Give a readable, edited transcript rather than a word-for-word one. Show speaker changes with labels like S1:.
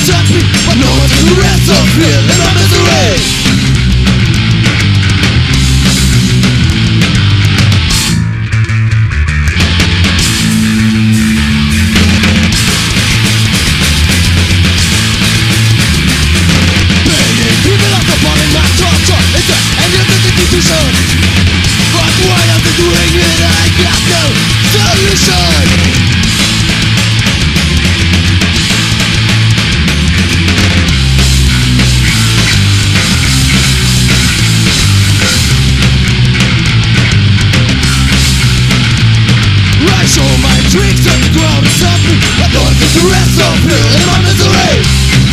S1: accept me, but no one to rest of fear in my misery. But why am I doing it? I got no solution. I show my tricks on the ground and something I don't get the rest of it in my misery.